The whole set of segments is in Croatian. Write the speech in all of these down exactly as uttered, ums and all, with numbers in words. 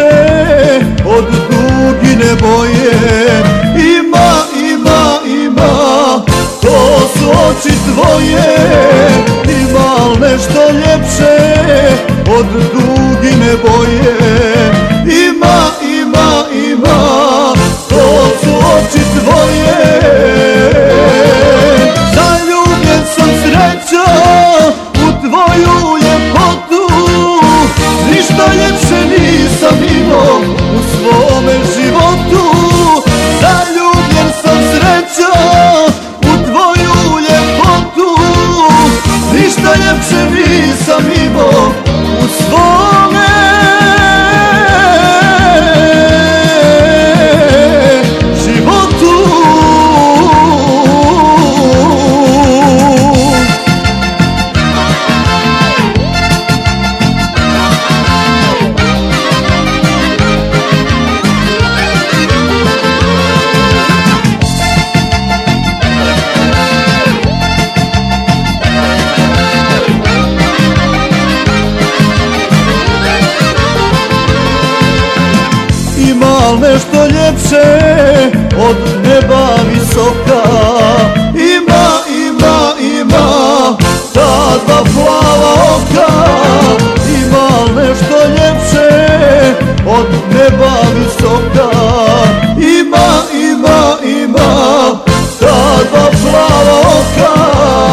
ljepše od dugine boje. Ima, ima, ima, to su oči tvoje. Ima li nešto ljepše od dugine boje. Ima, ima, ima, to su oči tvoje. Zaljubljen sam srećo u tvoju ljepotu, ništa ljepše nisam imao u svome životu. Zaljubljen sam srećo u tvoju ljepotu, ništa ljepše nisam imao u svome životu. Ima li nešto ljepše od neba visoka. Ima, ima, ima, ta dva plava oka. Ima li nešto ljepše od neba visoka. Ima, ima, ima, ta dva plava oka.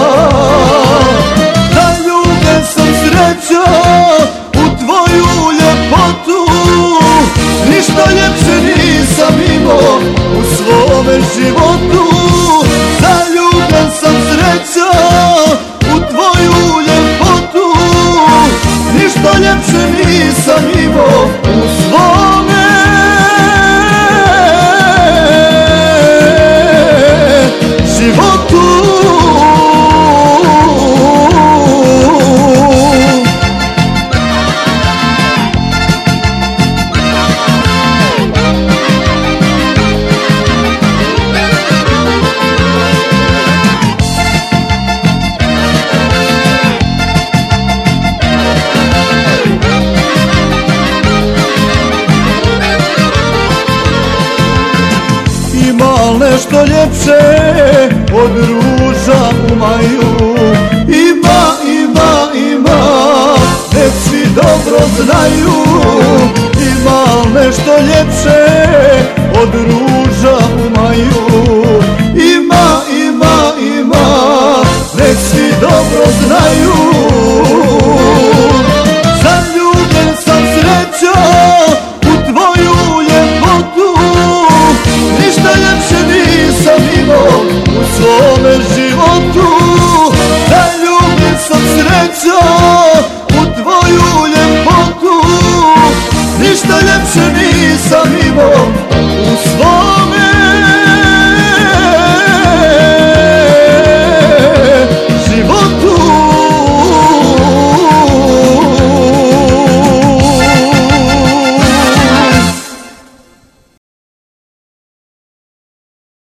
Zaljubljen sam srećo u tvoju ljepotu, ništa ljepše nisam imao u svome životu. Zaljubljen sam srećo u tvoju ljepotu, ništa ljepše nisam imao u svome životu. Ima li nešto ljepše od ruža u maju. Ima, ima, ima, nek svi dobro znaju. Ima li nešto ljepše od